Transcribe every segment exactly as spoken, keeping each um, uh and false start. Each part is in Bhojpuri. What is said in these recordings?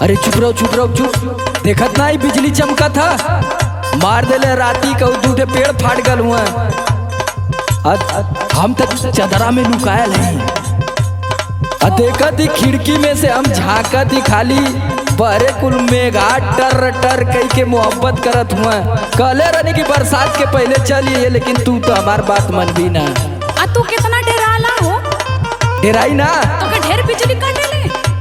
अरे चुप रहो चुप रहो चुप। देखत ना बिजली चमका था, मार देले राती का दूठे पेड़ फाट गल हुआ। हम तक चदरा में लुकायल है। देखा थी खिड़की में से हम झाँका थी खाली बहरे कुल मेघा टर टर कई के मोहब्बत करत हुआ। कहले रहने की बरसात के पहले चलिए, लेकिन तू तो हमार बात मन भी ना। आ तू कितना डराला हो? डराई ना तो के ढेर बिजली काटेले।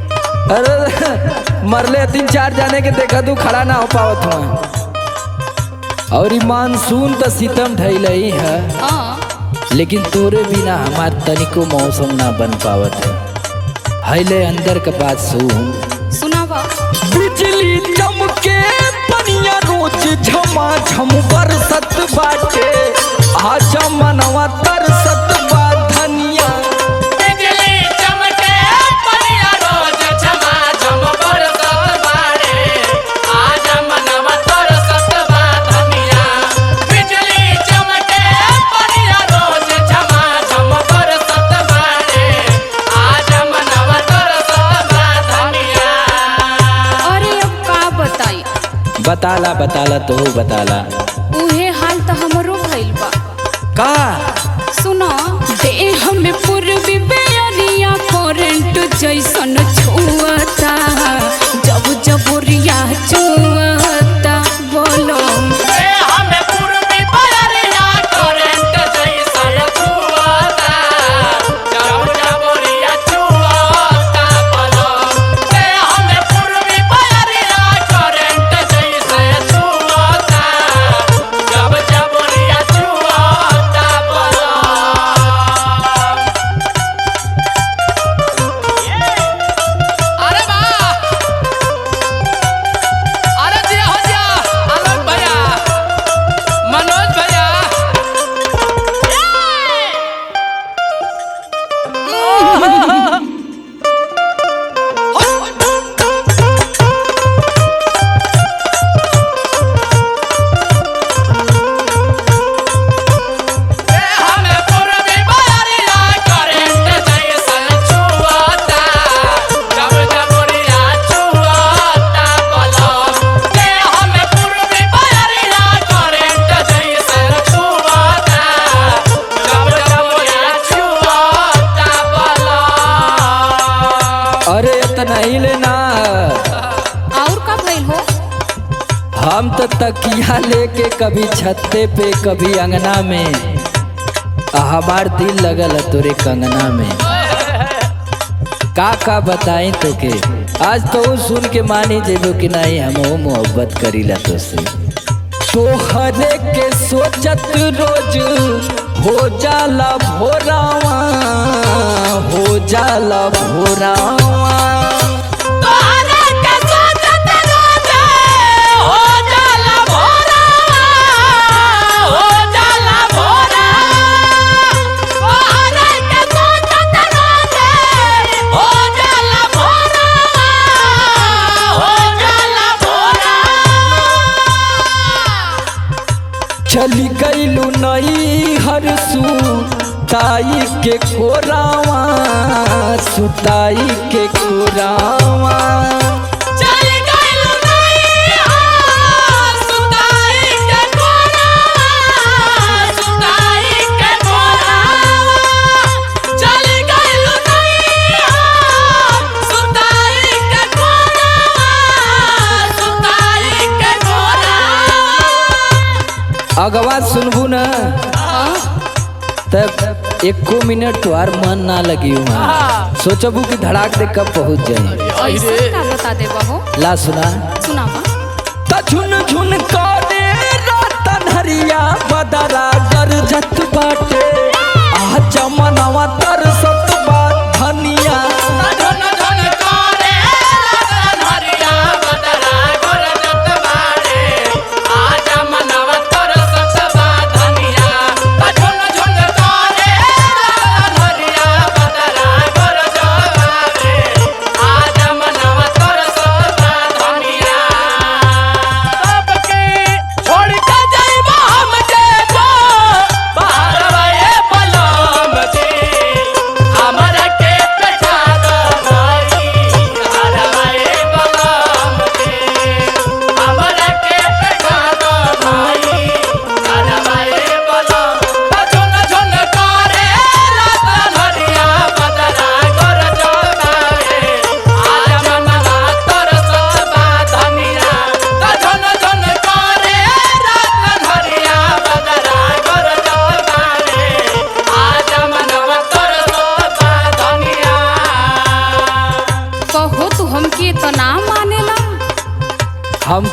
अरे मरले तीन चार जाने के देखा तू खड़ा ना हो पावत हुआ। और मानसून तो सितम ढैल ही है, लेकिन तोरे बिना हमार तनिको मौसम ना बन पावत है। हैले अंदर के बात सुन। सुनावा। बिजली चमके पनिया रोज झमा झम बरसत बाटे, आजा मनवा तरसत बा धनिया। बिजली चमके पनिया रोज झमा झम बरसत बाटे, आजा मनवा तरसत बा धनिया। बिजली चमके पनिया रोज झमा झम बरसत बाटे, आजा मनवा तरसत बा धनिया। अरे अब का बताई? बताला बताला तो बताला। उहे हाल तो हमरो भइल बा। का सुनो, देह में पूर्वी बेअरिया करंट जैसन छुअता, जब जब रिया छुअता बोलो। देह में पूर्वी बेअरिया करंट जैसन छुअता, जब जब रिया छुअता बोलो। देह में पूर्वी बेअरिया करंट जैसन छुअता, जब जब रिया छुअता बोलो। अरे वाह, अरे दिया हो जा आलोक भैया, मनोज भैया। हमें पूर्वी बेअरिया करंट जैसन छुअता, जब जब रिया छुअता बोलो। हमें पूर्वी बेअरिया करंट जैसन छुअता, जब जब रिया छुअता बोलो। अरे इतना ही लेना। और का भइल हो? हम तो तकिया लेके कभी छत्ते पे कभी अंगना में, आ हमार दिल लगल है तोरे कंगना में। का का बताई तो के आज तो सुन के मानी जेबो कि नहीं हम मोहब्बत करीला तो से। तोहरे के सोचत रोज हो जाला भोरावा, हो जाला भोरावा। तोहरे के सोचत रोज हो जाला भोरावा, हो जाला भोरावा। तोहरे के सोचत रोज हो जाला भोरावा, हो जाला भोरावा। चली गईलू नई हरसू ताई के कोरावा, सुताई के कोरावा। चल गइलू नैहर, सुताई के कोरावा, सुताई के कोरावा। चल गइलू नैहर, सुताई के कोरावा, सुताई के कोरावा। अगवा सुनबू न तब एको मिनट तुहार मन ना लगी वहाँ। सोचबू कि धड़ाक दे कब पहुँच जाए। ऐसा का बता देबा हो? ला सुना। सुनावा। त झुन झुन करे रातन हरिया बदरा गरजत बाटे, आजा मनवा तरसत बा धनिया। धन धन करे रातन हरिया बदरा गरजत बाटे, आजा मनवा तरसत बा धनिया। झुन झुन करे रातन हरिया बदरा गरजत बाटे, आजा मनवा तरसत बा धनिया। सबके छोड़ के जाइबा हम जे जो बाहर वाए बलम जी।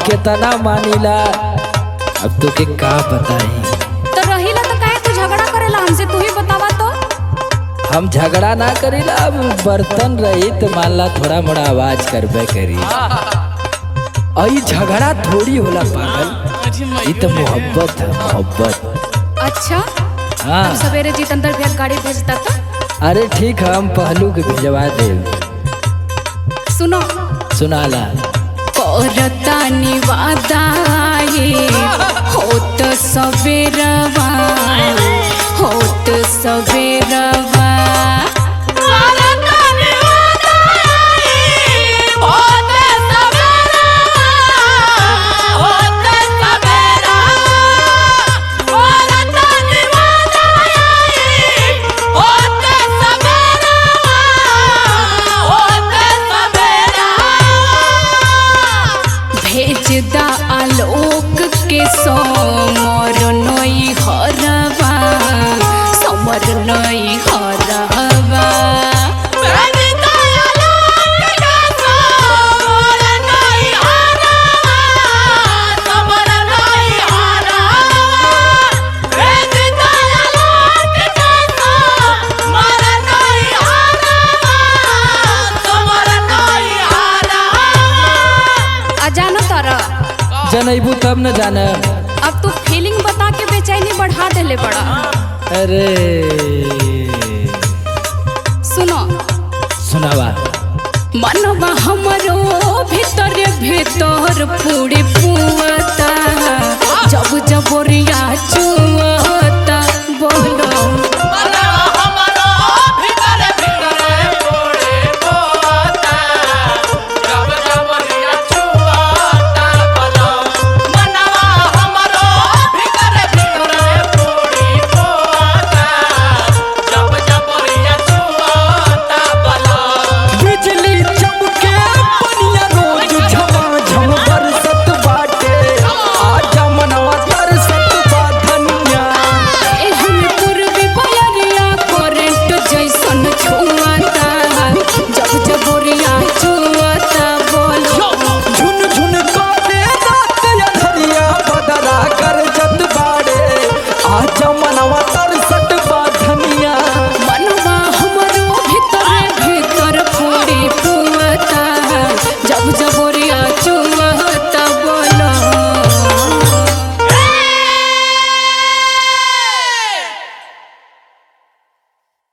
केतना मानीला अब तो के का बताई। तो रहीला तो काहे तू झगड़ा करेला हमसे, तू ही बतावा तो। हम झगड़ा ना करीला, अब बर्तन रही तो मान ला थोड़ा मोड़ा आवाज करबे करी। आई झगड़ा थोड़ी होला पागल, ये तो मोहब्बत है, मोहब्बत। अच्छा हाँ अब सवेरे जितेंद्र भैया गाड़ी भेजता तो। अरे ठीक है, हम पहलू के भिजवा दे। सुनो सुनाला करतानी वादाए होत सवेरवा, होत सवेरवा। भेजदा आलोक के सोमर नई हरवा, सोमर नई हरवा। अजानो तारा जनैबू तब न जाना। अब तू फीलिंग बता के बेचैनी बढ़ा देले बड़ा। अरे सुनो सुनावा मनवा हमरो भीतर भीतर पूरे पुआ